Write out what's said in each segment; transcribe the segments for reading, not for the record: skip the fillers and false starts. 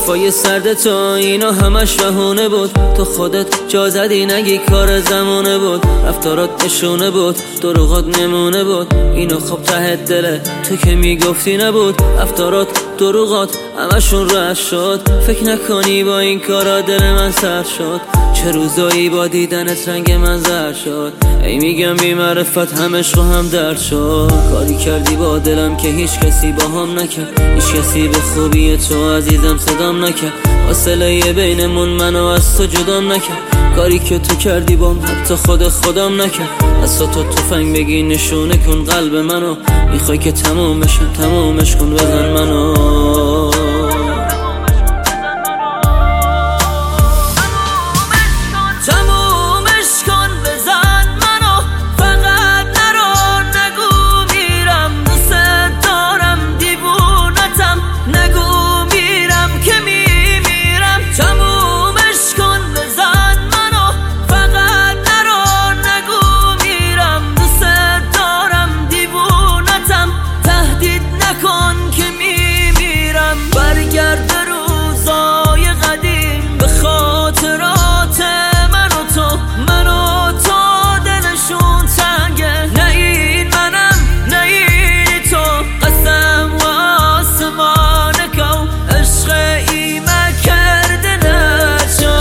حرفای سرد تو اینا همش بهونه بود. تو خودت جا زدی نگی کار زمونه بود. رفتارات نشونه بود، دروغات نمونه بود. اینو خب ته دله تو که میگفتی نبود. رفتارات دروغات همشون رد شد. فکر نکنی با این کارا دل من سر شد. چه روزایی با دیدنت رنگ من زرد شد. ای میگم بی معرفت هم عشق و هم درد شد. کاری کردی با دلم که هیچ کسی با هم نکرد. هیچ کسی به خوبی تو عزیزم صدام نکرد. فاصله بینمون منو از تو جدام نکرد. کاری که تو کردی بام حتی خودم نکرد. از تو تفنگ بگی نشونه کن قلب منو. میخوای که تمومش کن بزن منو. برگرد روزای قدیم به خاطرات من و تو دلشون تنگه. نه این منم نه این تو. قسم و آسمان کو عشق ایمه کرده نجا.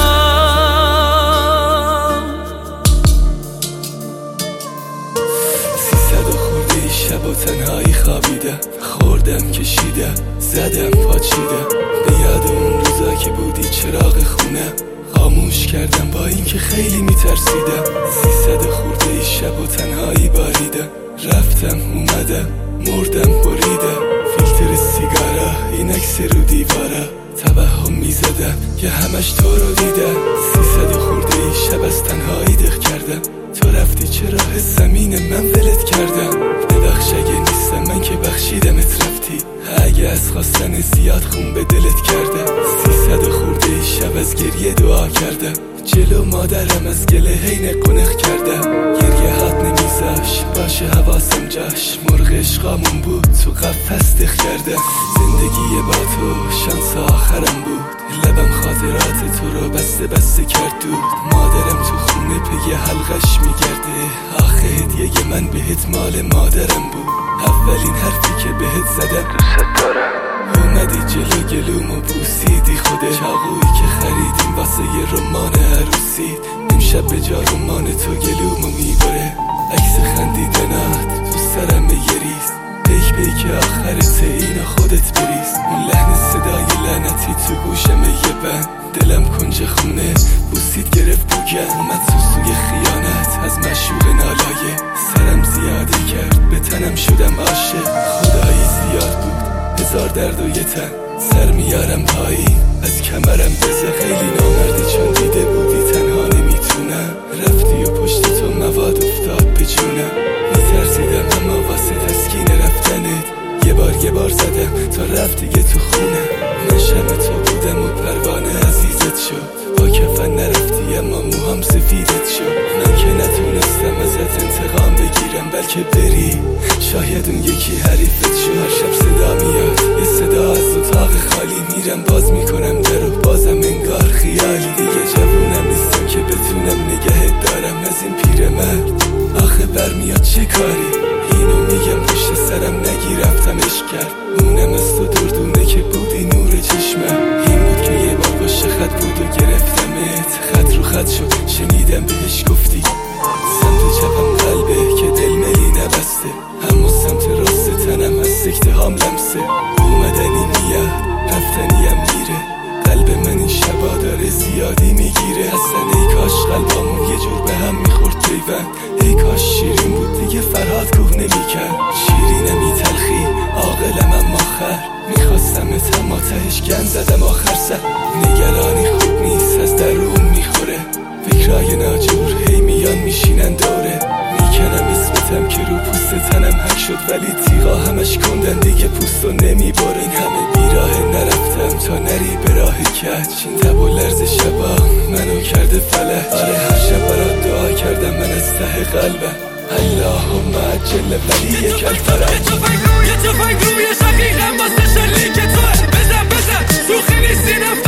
300 خورده شب و تنهایی خوابیده. خوردم کشیده زدم پاچیده. به یاد اون روزا که بودی چراغ خونه. خاموش کردم با اینکه خیلی میترسیدم. 300 خورده شب و تنهایی باریده. رفتم اومدم مردم بریده. فیلتر سیگارا این عکس رو دیواره. توهم میزدم که همش تو رو دیدم. 300 خورده شب از تنهایی دق کردم. تو رفتی چرا زمین من ولت کردم. ببخش اگه نیستم من که بخشیدمت رفتی. اگه از خواستن زیاد خون به دلت کردم. 300 خورده شب از گریه دعا کردم. جلو مادرم از گله هی قنق کردم. گریه هات نمیزاش باشه حواسم جاش. مرغ عشقامون بود تو قفس دق کردم. زندگی با تو شانس آخرم بود. لبم خاطرات تو رو بسته کرد دود. مادرم تو خونه پی حلقش میگرده. آخه هدیه من بهت مال مادرم بود. اولین حرفی که بهت زدم دوست دارم. اومدی جلو گلومو بوسیدی خوده. چاقویی که خریدیم واسه یه رمان عروسی. امشب به جا رمان تو گلومو میبره. عکس خندیدنات تو سرم یه ریز. پیک آخرت اینو خودت بریز. اون لحن صدای لعنتی تو گوشم یه بند. دلم کنج خونه بوسید گرفت بوگن. اومد سوی خیانت از مشوق نالایه. سرم زیادی کرد به تنم شدم عاشق. خدایی زیاد بود هزار درد و یه تن. سر میارم پایین از کمرم بزن. خیلی نامردی چون دیده بودی تنها نمیتونم. رفتی و پشت تو مواد افتاد به جونم. میترسیدم اما واسه تسکین رفتنت یه بار زدم تا رفت دیگه تو خونه. من شب تو بودم و پروانه عزیزت شد. با کفن نرفتی اما موهام سفیدت شد. من که نتونستم ازت انتقام بگیرم بلکه بری. شاید اون یکی حریفت شد. هر شب صدا میاد یه صدا از اتاق خالی. میرم باز میکنم درو بازم انگار خیالی. دیگه جوونم نیستم که بتونم نگهت دارم از این پیرمرد. آخه برمیاد چه کاری. اینو میگم پشت سرم نگی رفتم عشق کرد. اونم از تو دردونه که بودی نور چشمم. این بود که یه بار باشه خط بود و گرفتمت. خط رو خط شد شنیدم بهش گفتی. سمت چپم قلبه که دل ملی نبسته. اما سمت راست تنم از سکته هام لمسه. اومدنی میاد رفتنیم میره. قلب من این شبا داره زیادی میگیره. اصلا ای کاش قلبامون یه جور به هم میخورد پیوند. ای کاش شیرین بود دیگه فرهاد کوه نمیکرد. شیرینم ای تلخی عاقلم اما خر. میخواستم اما تهش گن زدم آخر سر. نگرانی خوب نیست از درون میخوره. فکرای ناجور هی میان میشینن دوره. میکنم اسمتم که رو پوست تنم حک شد. ولی تیغا همش کندن دیگه پوستو نمیباره. این همه بیراه نرفتم تا نری به راه کج. این تب و لرز شبا منو کرده فلج. آره هر شب برات دعا کردم من از ته قلبم. اللهم عجل ولی یک الفرج. یه تفنگ روی شقیقم واسه شلیک توه. بزن تو خیلی سینم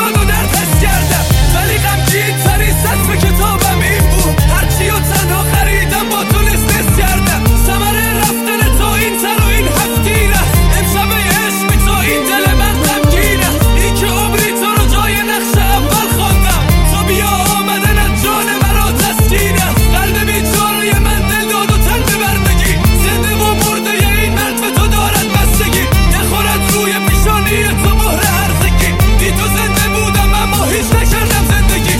داد و در پس کردم، ولی غمگین ترین سطر کتابم این بود. هرچی و تنها خریدم با تو لیست کردم، ثمره رفتن تو این تر و این هفتیره، امشب عشق بی تو این دل من غمگینه. این که عمری تو رو جای نقش اول خواندم، تو بیا آمدن از جان مرا تسکینه. قلب بیچاره من دل داد و تن به بردگی، زنده و مرده این مرد به تو دارد بستگی. نخورد روی پیشانی تو مهر هرزگی، بی تو زنده بودم اما هیچ نکردم زندگی.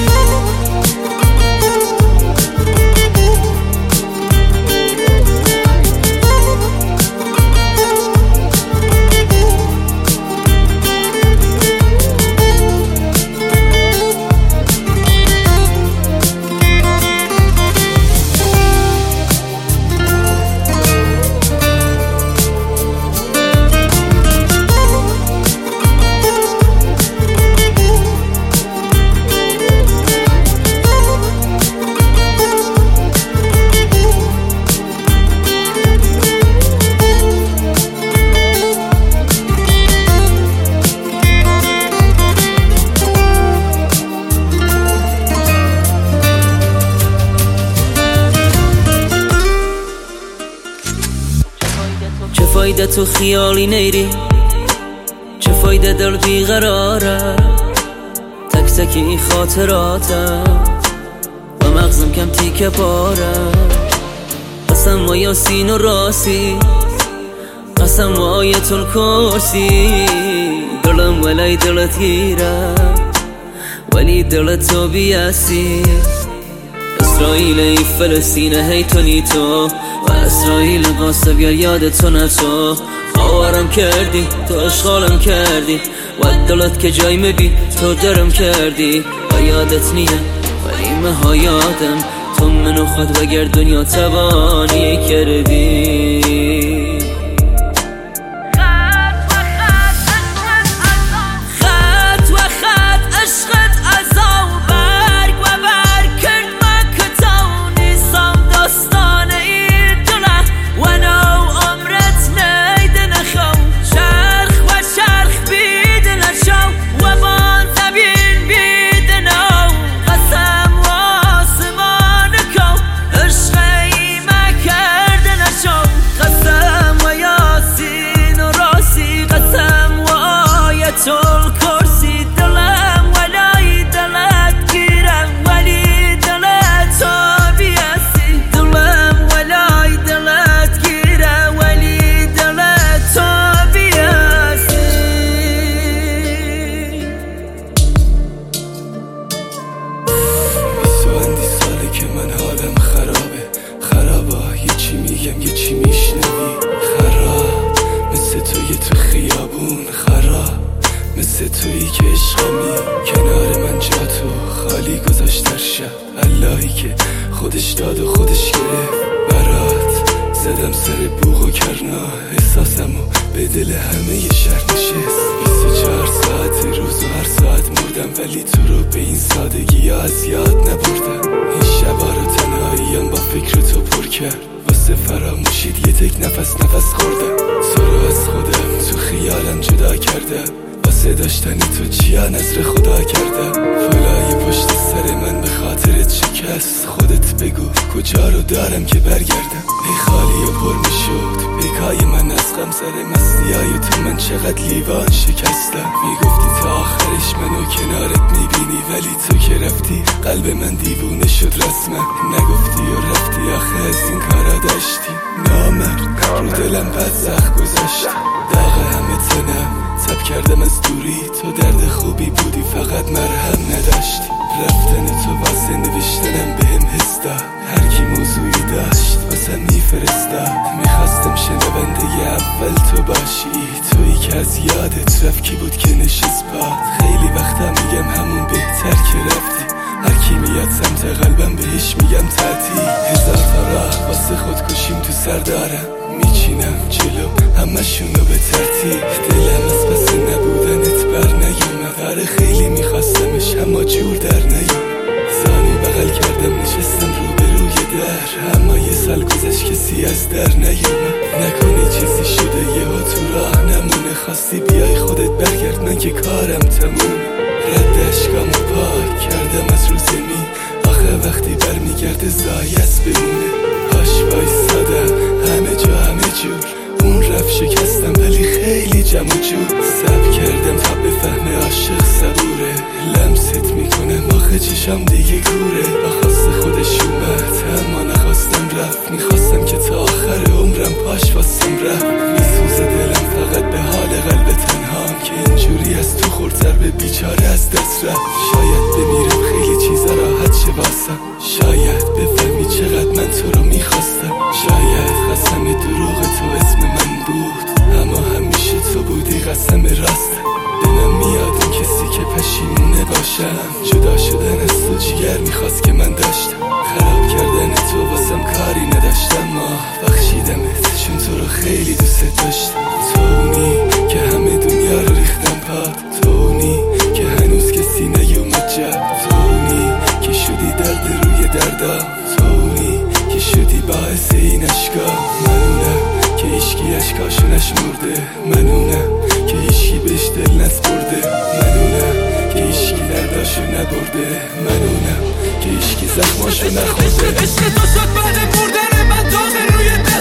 چه فایده تو خیالی نیری، چه فایده دل بیقراره، تک تک این خاطراتم و مغزم کم تیکه پاره. قسم و یاسین و راسی، قسم و آیت الکرسی، دلم ولی دلت گیره ولی دلت تو بیاسی. اسرائیل ای فلسطین هی تو نیتو و اسرائیل قاسب گر یاد تو نتو. آوارم کردی تو اشغالم کردی و دلت که جای مبی تو درم کردی و یادت نیه ولی مها یادم تو منو خود وگر دنیا تبانی کردی. یه چی میشنوی خراب، مثل توی تو خیابون خراب، مثل تویی که عشقمی کنار من جا تو خالی گذاشت در شب. اللهی که خودش داد و خودش گرفت برات، زدم سر بوق و کرنا احساسمو به دل همه ی شهر نشست. 24 ساعت روز و هر ساعت مردم، ولی تو رو به این سادگی از یاد نبردم. این شبا رو تنهاییم با فکر تو پر کرد، واسه فراموشید یه تک نفس خوردم. تو رو از خودم تو خیالم جدا کردم، واسه داشتنی تو چیا نظر خدا کردم. فلای پشت سر من به خاطرت شکست، خودت بگو کجا رو دارم که برگردم. ای خالی و پر میشد پیکای من از غم، سر مستیای تو من چقدر لیوان شکستم. میگفتی تا آخرش منو کنارت میبینی، ولی تو که رفتی قلب من دیوونه شد رسما. نگفتی و رفتی آخه از این کارا داشتی، نامرد رو دلم بد زخم گذاشتی. داغ همه تنم تب کردم از دوری، تو درد خوبی بودی فقط مرهم نداشتی. رفتن تو واسه نوشتنم بهم حس داد، هر کی موضوعی داشت واسه میفرستاد. میخواستم شنونده اول تو باشی، تویی که از یادت رفت کی بود که نشست باد. خیلی وقتا میگم همون بهتر که رفتی، هر کی میاد سمت قلبم بهش میگم تعطیل. هزار تا راه واسه خودکشیم تو سر دارم، میچینم جلو همشونو به ترتیب. دلم از پس نبودنت بر نیومد، آره خیلی میخواستمش اما جور در نیومد. زانو بغل کردم نشستم روبروی در، اما یه سال گذشت کسی از در نیومد. نکنه چیزی شده یهو تو راه نمونه، خواستی بیای خودت برگرد من که کارم تمومه. رد اشکامو پاک کردم از رو زمین. آخه وقتی برمیگرده زایست بمونه. هاش وایسادم همه جا همه جور. اون رفت شکستم ولی خیلی جمع و جور. صبر کردم تا بفهمه عاشق صبوره. لمست میکنم آخه چشم دیگه کوره. با خواست خودش اومد اما نخواستم رفت. میخواستم که تا آخر عمرم پاش واسم رفت. میسوزه دلم فقط به حال قلب تنهام که اینجوری از تو خورتر به بیچاره از دست رفت. شاید بمیرم خیلی چیزا راحت شه واسم. شاید بفهمی چقدر من تو رو میخواستم. شاید قسم دروغ تو اسم من بود اما همیشه تو بودی قسم راستم. دلم میاد این کسی که پشیمونه باشم. جدا شدن از تو جیگر میخواست که من داشتم. خراب کردن تو واسم کاری نداشتم. بخشیدمت چون تو رو خیلی دوست داشتم. تو اونی که همه دنیا رو ریختم پاد. تو اونی که هنوز کسی نیومد جب. تو اونی که شدی درد روی دردم. تو اونی که شدی باعث این اشکا. منونم که ایشکی اشکاشو نشمرده. منونم که ایشکی بهش دل نسپرده. منونم که ایشکی درداشو نبرده. منونم که ایشکی زخماشو نخورده. عشق تو شد بعد مردن من داغ روی